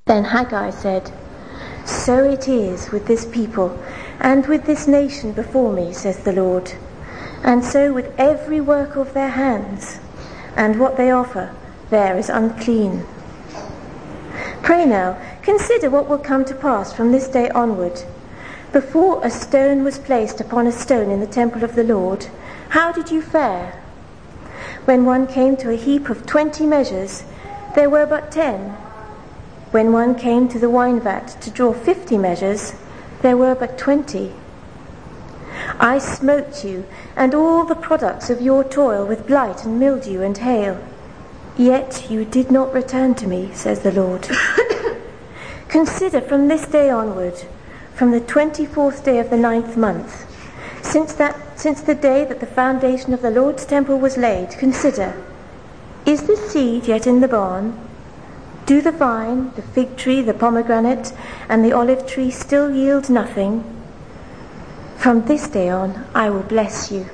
Then Haggai said, "So it is with this people and with this nation before me, says the Lord, and so with every work of their hands, and what they offer there is unclean. Pray now, consider what will come to pass from this day onward. Before a stone was placed upon a stone in the temple of the Lord, how did you fare? When one came to a heap of 20 measures, there were but 10. When one came to the wine vat to draw 50 measures, there were but 20. I smote you and all the products of your toil with blight and mildew and hail. Yet you did not return to me, says the Lord. Consider from this day onward, from the 24th day of the 9th month, since the day that the foundation of the Lord's temple was laid, consider, is the seed yet in the barn? Do the vine, the fig tree, the pomegranate, and the olive tree still yield nothing? From this day on, I will bless you."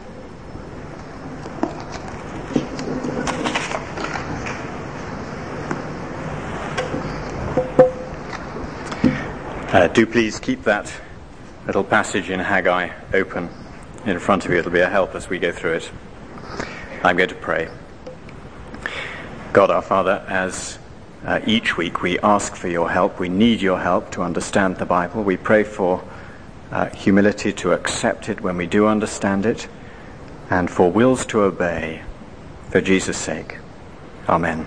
Do please keep that little passage in Haggai open in front of you. It'll be a help as we go through it. I'm going to pray. God our Father, as each week we ask for your help, we need your help to understand the Bible. We pray for humility to accept it when we do understand it, and for wills to obey for Jesus' sake. Amen.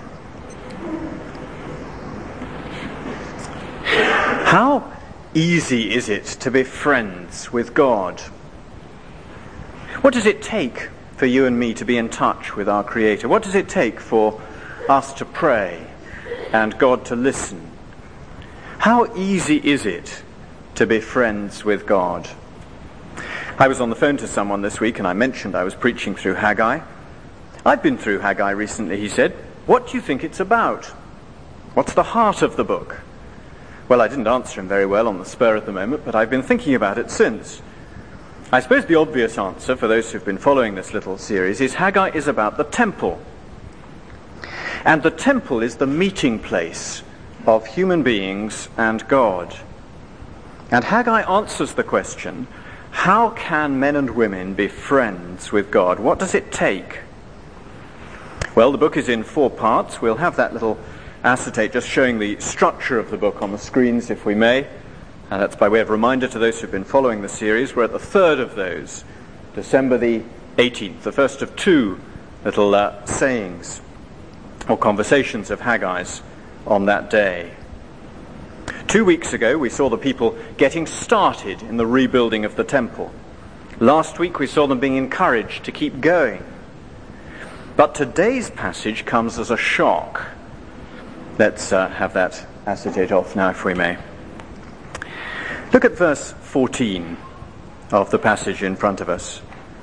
How easy is it to be friends with God? What does it take for you and me to be in touch with our Creator? What does it take for us to pray and God to listen? How easy is it to be friends with God? I was on the phone to someone this week and I mentioned I was preaching through Haggai. "I've been through Haggai recently," he said. "What do you think it's about? What's the heart of the book?" Well, I didn't answer him very well on the spur of the moment, but I've been thinking about it since. I suppose the obvious answer for those who've been following this little series is Haggai is about the temple. And the temple is the meeting place of human beings and God. And Haggai answers the question, how can men and women be friends with God? What does it take? Well, the book is in 4 parts. We'll have that little acetate just showing the structure of the book on the screens, if we may. And that's by way of reminder to those who've been following the series. We're at the 3rd of those, December the 18th, the first of 2 little sayings or conversations of Haggai's on that day. 2 weeks ago, we saw the people getting started in the rebuilding of the temple. Last week, we saw them being encouraged to keep going. But today's passage comes as a shock. Let's have that acetate off now, if we may. Look at verse 14 of the passage in front of us.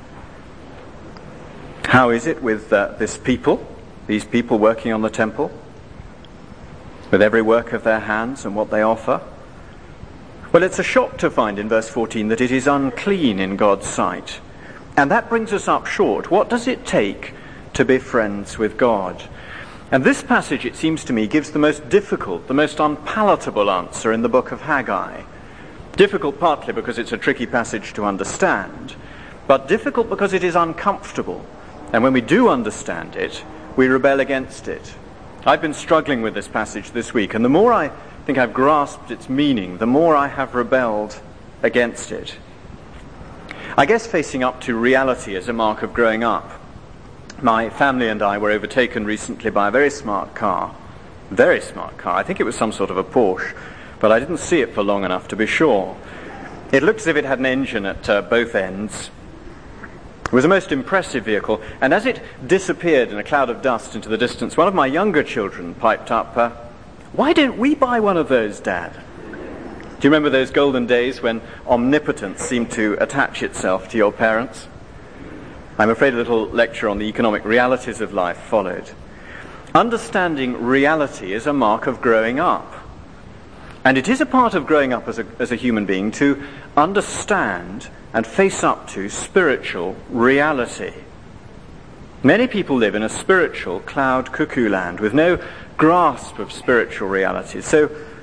How is it with these people working on the temple, with every work of their hands and what they offer? Well, it's a shock to find in verse 14 that it is unclean in God's sight. And that brings us up short. What does it take to be friends with God? And this passage, it seems to me, gives the most difficult, the most unpalatable answer in the book of Haggai. Difficult partly because it's a tricky passage to understand, but difficult because it is uncomfortable. And when we do understand it, we rebel against it. I've been struggling with this passage this week, and the more I think I've grasped its meaning, the more I have rebelled against it. I guess facing up to reality is a mark of growing up. My family and I were overtaken recently by a very smart car. Very smart car. I think it was some sort of a Porsche, but I didn't see it for long enough to be sure. It looked as if it had an engine at both ends. It was a most impressive vehicle, and as it disappeared in a cloud of dust into the distance, one of my younger children piped up, "Why don't we buy one of those, Dad?" Do you remember those golden days when omnipotence seemed to attach itself to your parents? I'm afraid a little lecture on the economic realities of life followed. Understanding reality is a mark of growing up. And it is a part of growing up as a human being to understand and face up to spiritual reality. Many people live in a spiritual cloud cuckoo land with no grasp of spiritual reality. So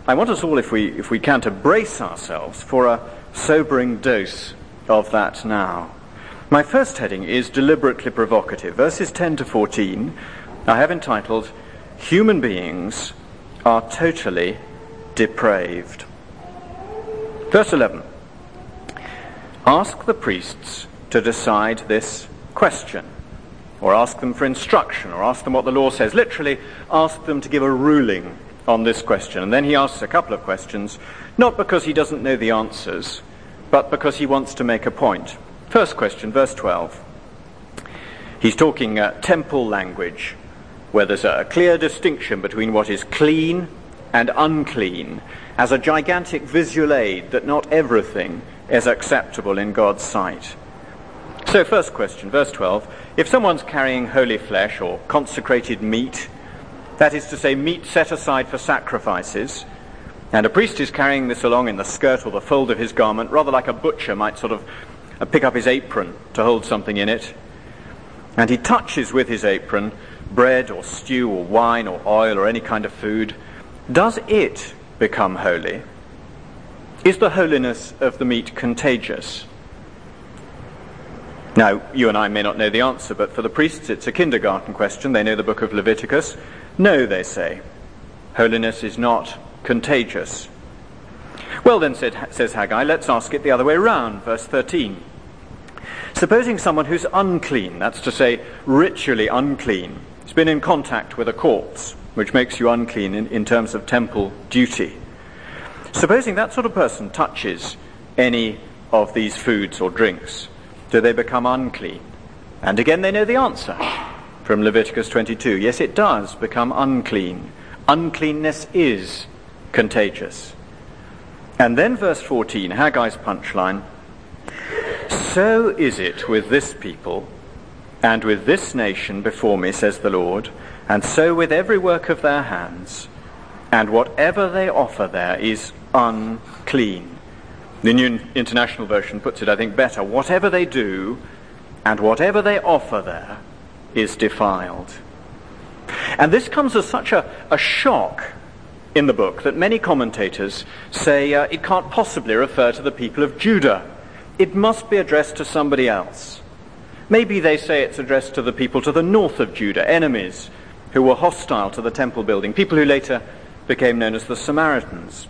I want us all, if we can, to brace ourselves for a sobering dose of that now. My first heading is deliberately provocative. Verses 10 to 14 I have entitled, Human Beings Are Totally Depraved. Verse 11. Ask the priests to decide this question, or ask them for instruction, or ask them what the law says. Literally, ask them to give a ruling on this question. And then he asks a couple of questions, not because he doesn't know the answers, but because he wants to make a point. First question, verse 12. He's talking temple language, where there's a clear distinction between what is clean and unclean, as a gigantic visual aid that not everything is acceptable in God's sight. So first question, verse 12. If someone's carrying holy flesh or consecrated meat, that is to say, meat set aside for sacrifices, and a priest is carrying this along in the skirt or the fold of his garment, rather like a butcher might sort of pick up his apron to hold something in it, and he touches with his apron bread or stew or wine or oil or any kind of food, does it become holy? Is the holiness of the meat contagious? Now, you and I may not know the answer, but for the priests it's a kindergarten question. They know the book of Leviticus. No, they say, holiness is not contagious. Well then, says Haggai, let's ask it the other way round. Verse 13. Supposing someone who's unclean, that's to say ritually unclean, has been in contact with a corpse, which makes you unclean in terms of temple duty. Supposing that sort of person touches any of these foods or drinks, do they become unclean? And again they know the answer from Leviticus 22. Yes, it does become unclean. Uncleanness is contagious. And then verse 14, Haggai's punchline, so is it with this people and with this nation before me, says the Lord, and so with every work of their hands, and whatever they offer there is unclean. The New International Version puts it, I think, better. Whatever they do and whatever they offer there is defiled. And this comes as such a shock in the book that many commentators say it can't possibly refer to the people of Judah. It must be addressed to somebody else. Maybe they say it's addressed to the people to the north of Judah, enemies who were hostile to the temple building, people who later became known as the Samaritans.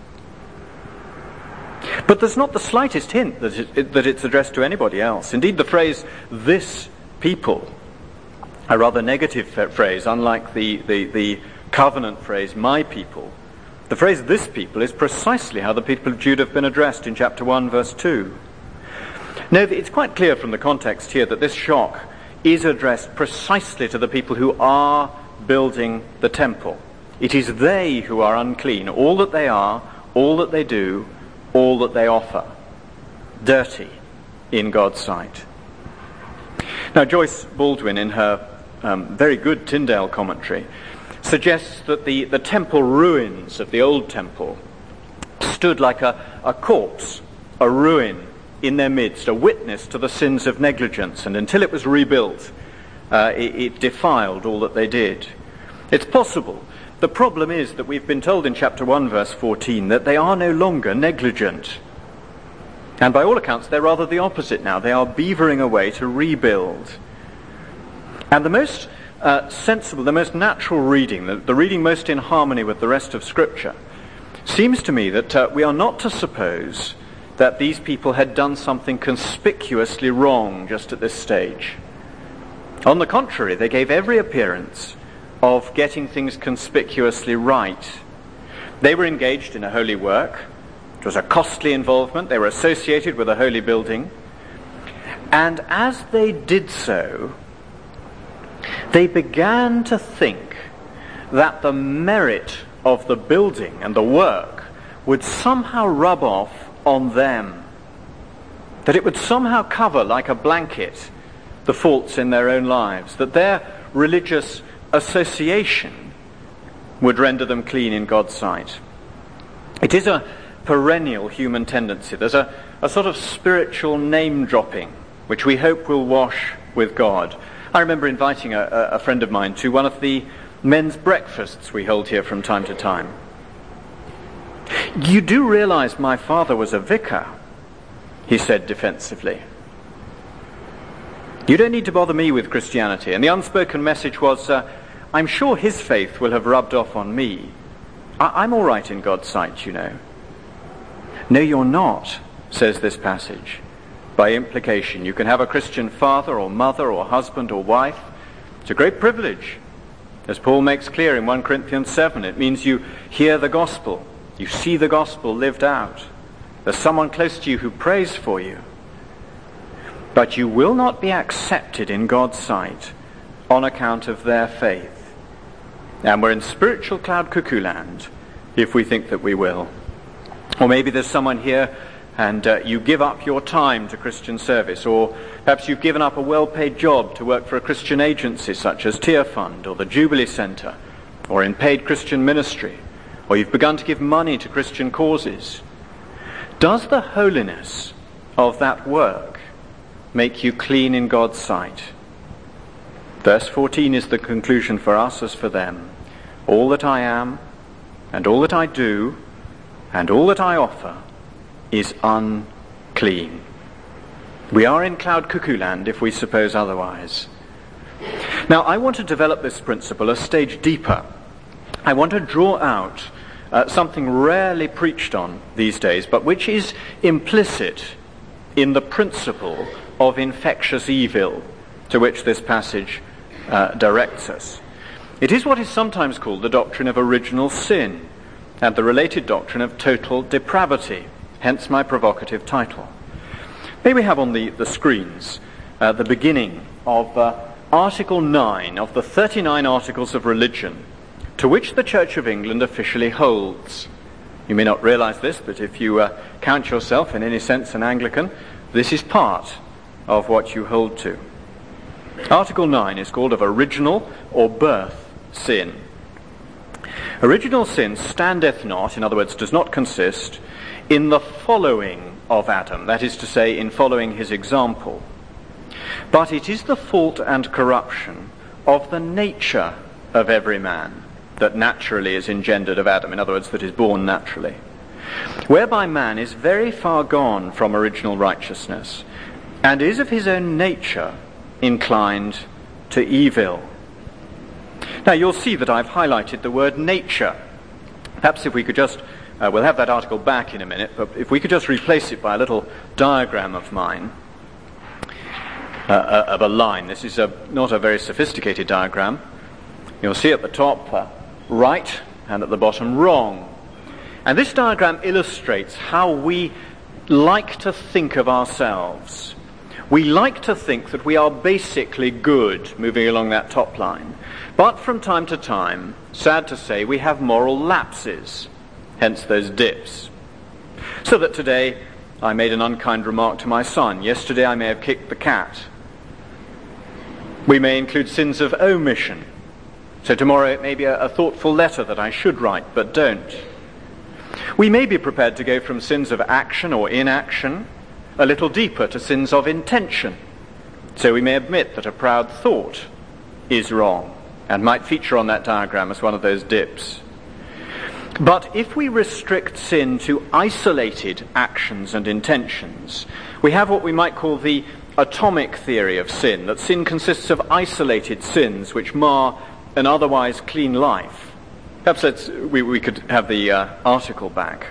But there's not the slightest hint that it's addressed to anybody else. Indeed, the phrase, this people, a rather negative phrase, unlike the covenant phrase, my people. The phrase, this people, is precisely how the people of Judah have been addressed in chapter 1, verse 2. Now, it's quite clear from the context here that this shock is addressed precisely to the people who are building the temple. It is they who are unclean, all that they are, all that they do, all that they offer, dirty in God's sight. Now, Joyce Baldwin, in her very good Tyndale commentary, suggests that the temple ruins of the old temple stood like a corpse, a ruin in their midst, a witness to the sins of negligence, and until it was rebuilt, it defiled all that they did. It's possible. The problem is that we've been told in chapter 1, verse 14, that they are no longer negligent. And by all accounts, they're rather the opposite now. They are beavering away to rebuild. And the most sensible, the most natural reading, the reading most in harmony with the rest of Scripture, seems to me that we are not to suppose that these people had done something conspicuously wrong just at this stage. On the contrary, they gave every appearance of getting things conspicuously right. They were engaged in a holy work. It was a costly involvement. They were associated with a holy building. And as they did so, they began to think that the merit of the building and the work would somehow rub off on them. That it would somehow cover, like a blanket, the faults in their own lives. That their religious association would render them clean in God's sight. It is a perennial human tendency. There's a sort of spiritual name-dropping, which we hope will wash with God. I remember inviting a friend of mine to one of the men's breakfasts we hold here from time to time. "You do realize my father was a vicar," he said defensively. "You don't need to bother me with Christianity." And the unspoken message was, I'm sure his faith will have rubbed off on me. I'm all right in God's sight, you know. "No, you're not," says this passage. By implication, you can have a Christian father or mother or husband or wife. It's a great privilege. As Paul makes clear in 1 Corinthians 7, it means you hear the gospel. You see the gospel lived out. There's someone close to you who prays for you. But you will not be accepted in God's sight on account of their faith. And we're in spiritual cloud cuckoo land if we think that we will. Or maybe there's someone here and you give up your time to Christian service, or perhaps you've given up a well-paid job to work for a Christian agency such as Tear Fund or the Jubilee Centre, or in paid Christian ministry, or you've begun to give money to Christian causes. Does the holiness of that work make you clean in God's sight? Verse 14 is the conclusion for us as for them. "All that I am, and all that I do, and all that I offer is unclean." We are in cloud cuckoo land if we suppose otherwise. Now, I want to develop this principle a stage deeper. I want to draw out something rarely preached on these days, but which is implicit in the principle of infectious evil to which this passage directs us. It is what is sometimes called the doctrine of original sin and the related doctrine of total depravity, hence my provocative title. May we have on the screens the beginning of Article 9 of the 39 Articles of Religion to which the Church of England officially holds. You may not realize this, but if you count yourself in any sense an Anglican, this is part of what you hold to. Article 9 is called of original or birth sin. Original sin standeth not, in other words, does not consist in the following of Adam, that is to say, in following his example. But it is the fault and corruption of the nature of every man that naturally is engendered of Adam, in other words, that is born naturally, whereby man is very far gone from original righteousness, and is of his own nature inclined to evil. Now you'll see that I've highlighted the word nature. Perhaps if we could just, we'll have that article back in a minute, but if we could just replace it by a little diagram of mine, of a line. This is not a very sophisticated diagram. You'll see at the top right and at the bottom wrong. And this diagram illustrates how we like to think of ourselves. We like to think that we are basically good, moving along that top line. But from time to time, sad to say, we have moral lapses, hence those dips. So that today I made an unkind remark to my son. Yesterday I may have kicked the cat. We may include sins of omission. So tomorrow it may be a thoughtful letter that I should write, but don't. We may be prepared to go from sins of action or inaction a little deeper to sins of intention. So we may admit that a proud thought is wrong and might feature on that diagram as one of those dips. But if we restrict sin to isolated actions and intentions, we have what we might call the atomic theory of sin, that sin consists of isolated sins which mar an otherwise clean life. Perhaps we could have the article back.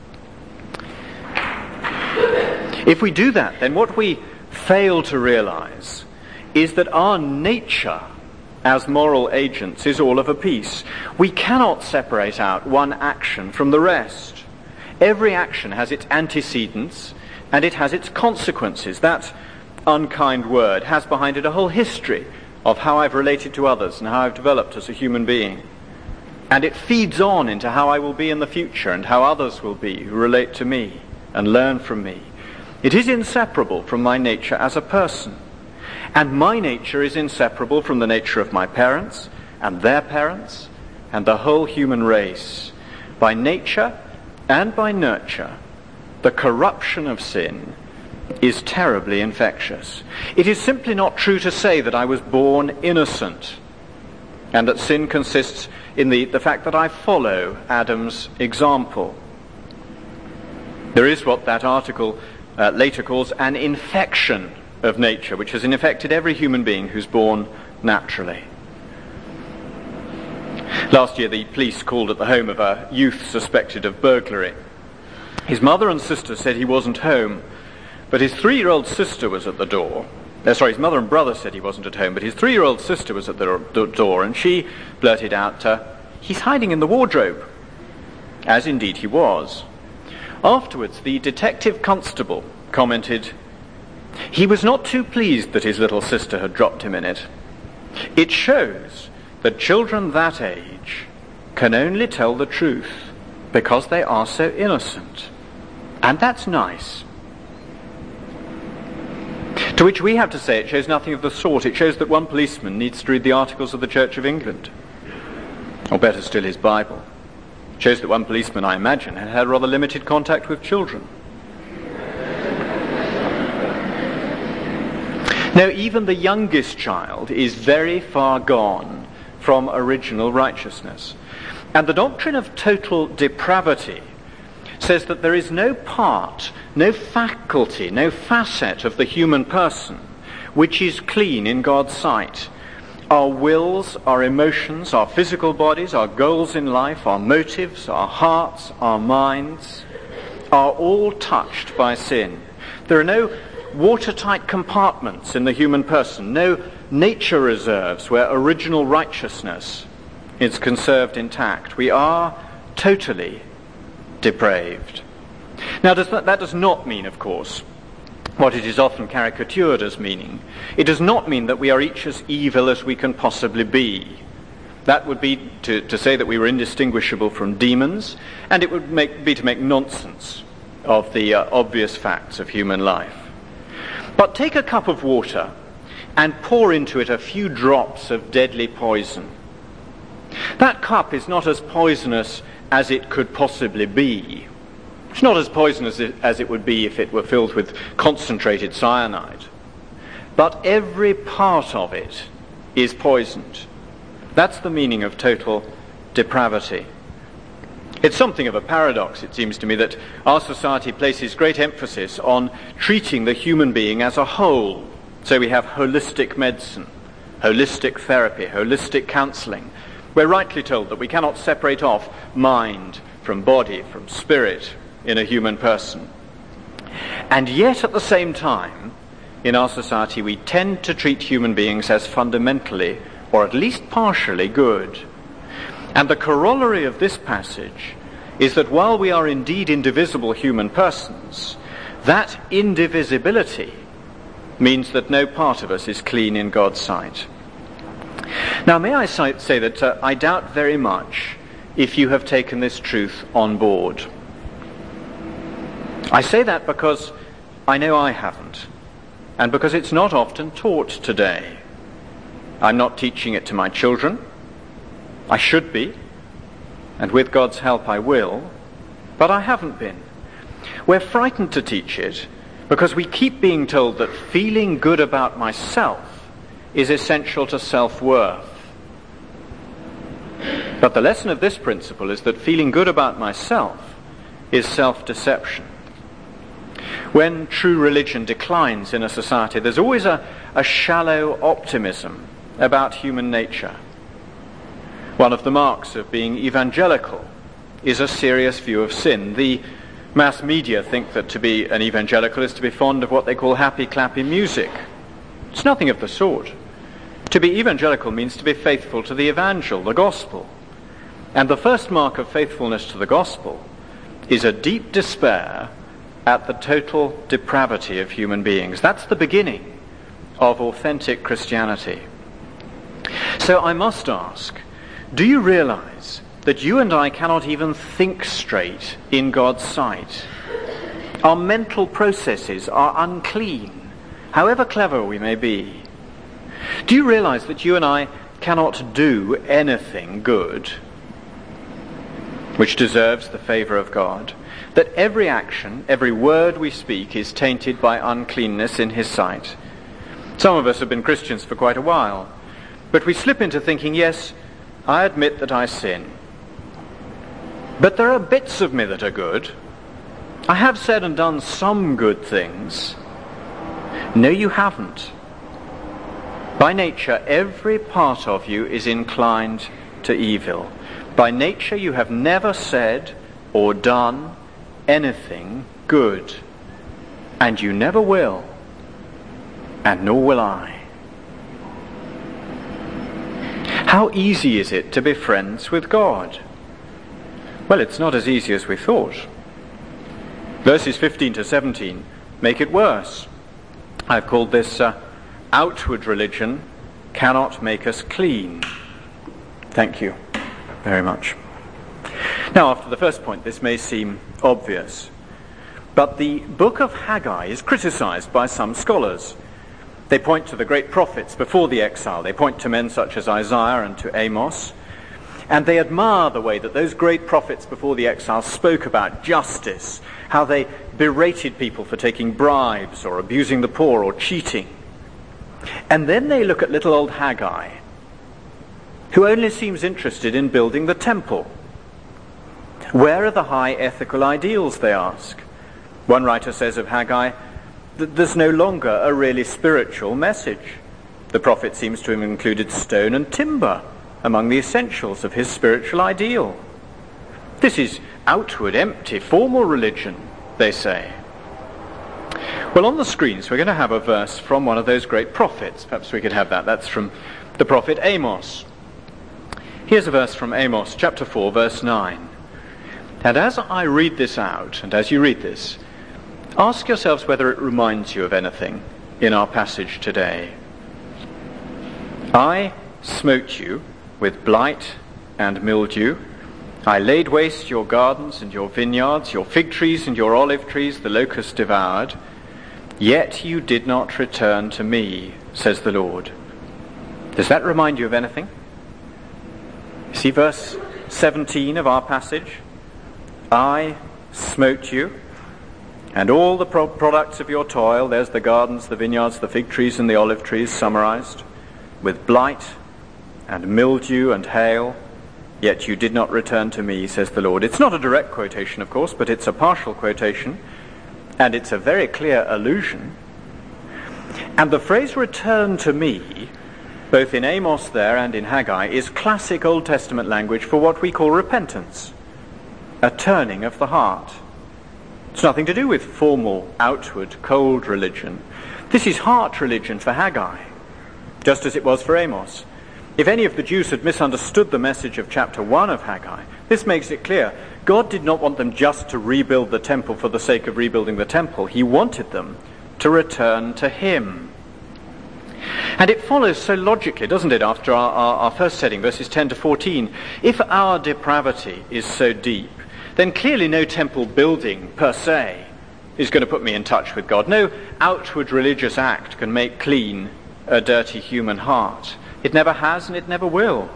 If we do that, then what we fail to realize is that our nature as moral agents is all of a piece. We cannot separate out one action from the rest. Every action has its antecedents and it has its consequences. That unkind word has behind it a whole history of how I've related to others and how I've developed as a human being. And it feeds on into how I will be in the future and how others will be who relate to me and learn from me. It is inseparable from my nature as a person. And my nature is inseparable from the nature of my parents and their parents and the whole human race. By nature and by nurture, the corruption of sin is terribly infectious. It is simply not true to say that I was born innocent and that sin consists in the fact that I follow Adam's example. There is what that article later calls an infection of nature, which has infected every human being who's born naturally. Last year, the police called at the home of a youth suspected of burglary. His mother and sister said he wasn't home, but his 3-year-old sister was at the door. His mother and brother said he wasn't at home, but his 3-year-old sister was at the door, and she blurted out, "He's hiding in the wardrobe," as indeed he was. Afterwards, the detective constable commented, "He was not too pleased that his little sister had dropped him in it. It shows that children that age can only tell the truth because they are so innocent. And that's nice." To which we have to say it shows nothing of the sort. It shows that one policeman needs to read the Articles of the Church of England. Or better still, his Bible. It shows that one policeman, I imagine, had had rather limited contact with children. Now, even the youngest child is very far gone from original righteousness. And the doctrine of total depravity says that there is no part, no faculty, no facet of the human person which is clean in God's sight. Our wills, our emotions, our physical bodies, our goals in life, our motives, our hearts, our minds are all touched by sin. There are no watertight compartments in the human person, no nature reserves where original righteousness is conserved intact. We are totally depraved. Now, that does not mean, of course, what it is often caricatured as meaning. It does not mean that we are each as evil as we can possibly be. That would be to say that we were indistinguishable from demons, and it would be to make nonsense of the obvious facts of human life. But take a cup of water and pour into it a few drops of deadly poison. That cup is not as poisonous as it could possibly be. It's not as poisonous as it would be if it were filled with concentrated cyanide. But every part of it is poisoned. That's the meaning of total depravity. It's something of a paradox, it seems to me, that our society places great emphasis on treating the human being as a whole. So we have holistic medicine, holistic therapy, holistic counselling. We're rightly told that we cannot separate off mind from body, from spirit in a human person. And yet at the same time, in our society, we tend to treat human beings as fundamentally, or at least partially, good. And the corollary of this passage is that while we are indeed indivisible human persons, that indivisibility means that no part of us is clean in God's sight. Now, may I say that I doubt very much if you have taken this truth on board. I say that because I know I haven't, and because it's not often taught today. I'm not teaching it to my children. I should be, and with God's help I will, but I haven't been. We're frightened to teach it because we keep being told that feeling good about myself is essential to self-worth. But the lesson of this principle is that feeling good about myself is self-deception. When true religion declines in a society, there's always a shallow optimism about human nature. One of the marks of being evangelical is a serious view of sin. The mass media think that to be an evangelical is to be fond of what they call happy, clappy music. It's nothing of the sort. To be evangelical means to be faithful to the evangel, the gospel. And the first mark of faithfulness to the gospel is a deep despair at the total depravity of human beings. That's the beginning of authentic Christianity. So I must ask, do you realize that you and I cannot even think straight in God's sight? Our mental processes are unclean, however clever we may be. Do you realize that you and I cannot do anything good which deserves the favor of God? That every action, every word we speak is tainted by uncleanness in his sight. Some of us have been Christians for quite a while, but we slip into thinking, yes, I admit that I sin. But there are bits of me that are good. I have said and done some good things. No, you haven't. By nature, every part of you is inclined to evil. By nature, you have never said or done anything good, and you never will, and nor will I. How easy is it to be friends with God? Well, it's not as easy as we thought. Verses 15 to 17 make it worse. I've called this outward religion cannot make us clean. Thank you very much. Now, after the first point, this may seem obvious, but the book of Haggai is criticized by some scholars. They point to the great prophets before the exile. They point to men such as Isaiah and to Amos, and they admire the way that those great prophets before the exile spoke about justice, how they berated people for taking bribes or abusing the poor or cheating. And then they look at little old Haggai, who only seems interested in building the temple. Where are the high ethical ideals, they ask? One writer says of Haggai that there's no longer a really spiritual message. The prophet seems to have included stone and timber among the essentials of his spiritual ideal. This is outward, empty, formal religion, they say. Well, on the screens we're going to have a verse from one of those great prophets. Perhaps we could have that. That's from the prophet Amos. Here's a verse from Amos, chapter 4, verse 9. And as I read this out, and as you read this, ask yourselves whether it reminds you of anything in our passage today. I smote you with blight and mildew. I laid waste your gardens and your vineyards, your fig trees and your olive trees the locust devoured. Yet you did not return to me, says the Lord. Does that remind you of anything? See verse 17 of our passage? I smote you, and all the products of your toil, there's the gardens, the vineyards, the fig trees and the olive trees summarized, with blight and mildew and hail, yet you did not return to me, says the Lord. It's not a direct quotation, of course, but it's a partial quotation, and it's a very clear allusion. And the phrase return to me, both in Amos there and in Haggai, is classic Old Testament language for what we call repentance, a turning of the heart. It's nothing to do with formal, outward, cold religion. This is heart religion for Haggai, just as it was for Amos. If any of the Jews had misunderstood the message of chapter 1 of Haggai, this makes it clear. God did not want them just to rebuild the temple for the sake of rebuilding the temple. He wanted them to return to him. And it follows so logically, doesn't it, after our first setting, verses 10 to 14. If our depravity is so deep, then clearly no temple building per se is going to put me in touch with God. No outward religious act can make clean a dirty human heart. It never has and it never will.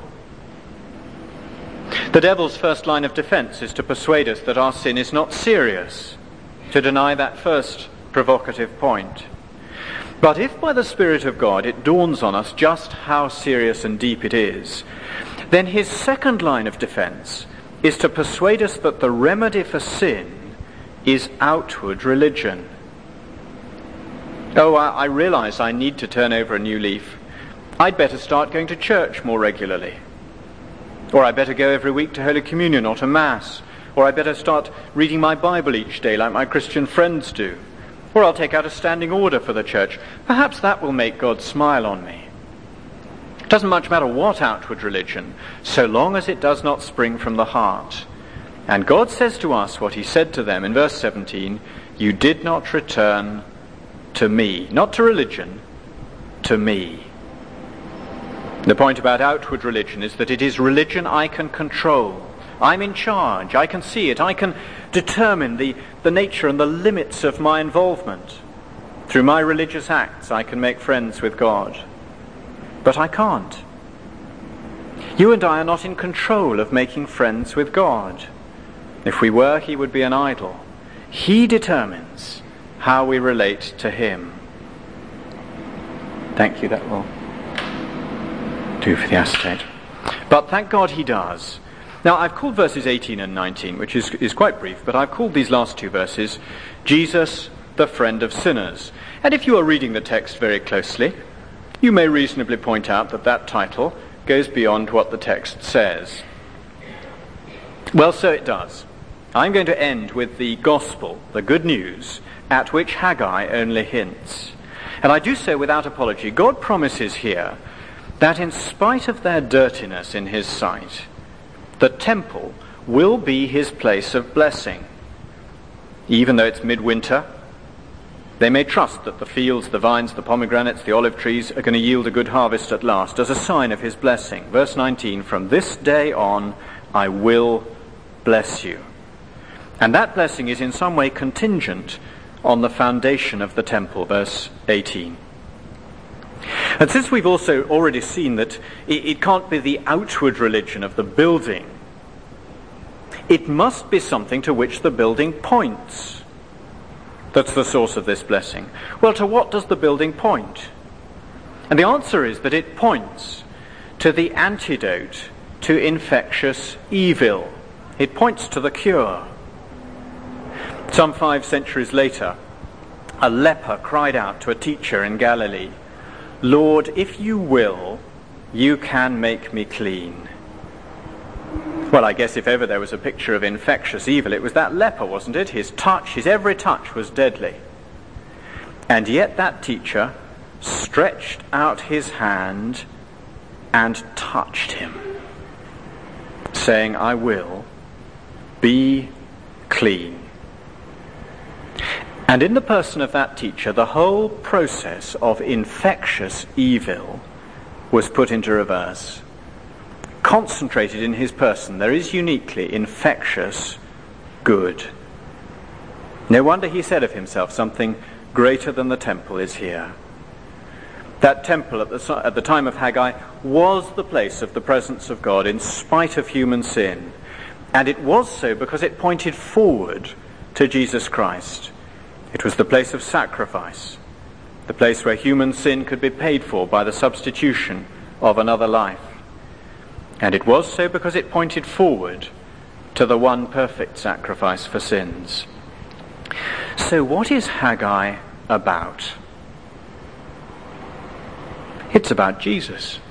The devil's first line of defense is to persuade us that our sin is not serious, to deny that first provocative point. But if by the Spirit of God it dawns on us just how serious and deep it is, then his second line of defense is to persuade us that the remedy for sin is outward religion. Oh, I realize I need to turn over a new leaf. I'd better start going to church more regularly. Or I better go every week to Holy Communion or to Mass. Or I better start reading my Bible each day like my Christian friends do. Or I'll take out a standing order for the church. Perhaps that will make God smile on me. It doesn't much matter what outward religion, so long as it does not spring from the heart. And God says to us what he said to them in verse 17, you did not return to me. Not to religion, to me. The point about outward religion is that it is religion I can control. I'm in charge. I can see it. I can determine the nature and the limits of my involvement. Through my religious acts, I can make friends with God. But I can't. You and I are not in control of making friends with God. If we were, he would be an idol. He determines how we relate to him. Thank you, that will do for the acetate. But thank God he does. Now, I've called verses 18 and 19, which is quite brief, but I've called these last two verses, Jesus, the friend of sinners. And if you are reading the text very closely, you may reasonably point out that that title goes beyond what the text says. Well, so it does. I'm going to end with the gospel, the good news, at which Haggai only hints. And I do so without apology. God promises here that in spite of their dirtiness in his sight, the temple will be his place of blessing. Even though it's midwinter, they may trust that the fields, the vines, the pomegranates, the olive trees are going to yield a good harvest at last as a sign of his blessing. Verse 19, from this day on I will bless you. And that blessing is in some way contingent on the foundation of the temple, verse 18. And since we've also already seen that it can't be the outward religion of the building, it must be something to which the building points. That's the source of this blessing. Well, to what does the building point? And the answer is that it points to the antidote to infectious evil. It points to the cure. Some 5 centuries later, a leper cried out to a teacher in Galilee, Lord, if you will, you can make me clean. Well, I guess if ever there was a picture of infectious evil, it was that leper, wasn't it? His touch, his every touch was deadly. And yet that teacher stretched out his hand and touched him, saying, I will be clean. And in the person of that teacher, the whole process of infectious evil was put into reverse. Concentrated in his person, there is uniquely infectious good. No wonder he said of himself, something greater than the temple is here. That temple at the time of Haggai was the place of the presence of God in spite of human sin. And it was so because it pointed forward to Jesus Christ. It was the place of sacrifice, the place where human sin could be paid for by the substitution of another life. And it was so because it pointed forward to the one perfect sacrifice for sins. So what is Haggai about? It's about Jesus.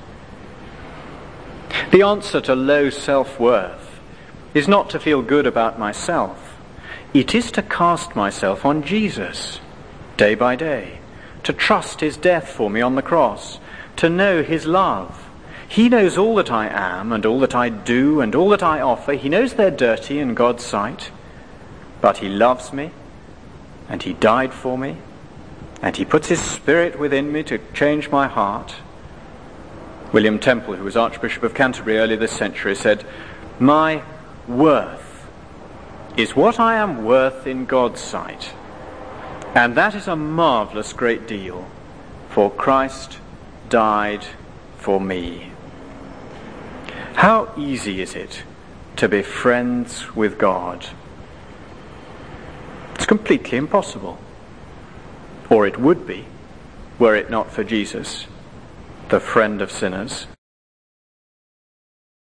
The answer to low self-worth is not to feel good about myself. It is to cast myself on Jesus day by day, to trust his death for me on the cross, to know his love. He knows all that I am and all that I do and all that I offer. He knows they're dirty in God's sight, but he loves me and he died for me and he puts his Spirit within me to change my heart. William Temple, who was Archbishop of Canterbury early this century, said, my worth is what I am worth in God's sight. And that is a marvelous great deal, for Christ died for me. How easy is it to be friends with God? It's completely impossible. Or it would be, were it not for Jesus, the friend of sinners.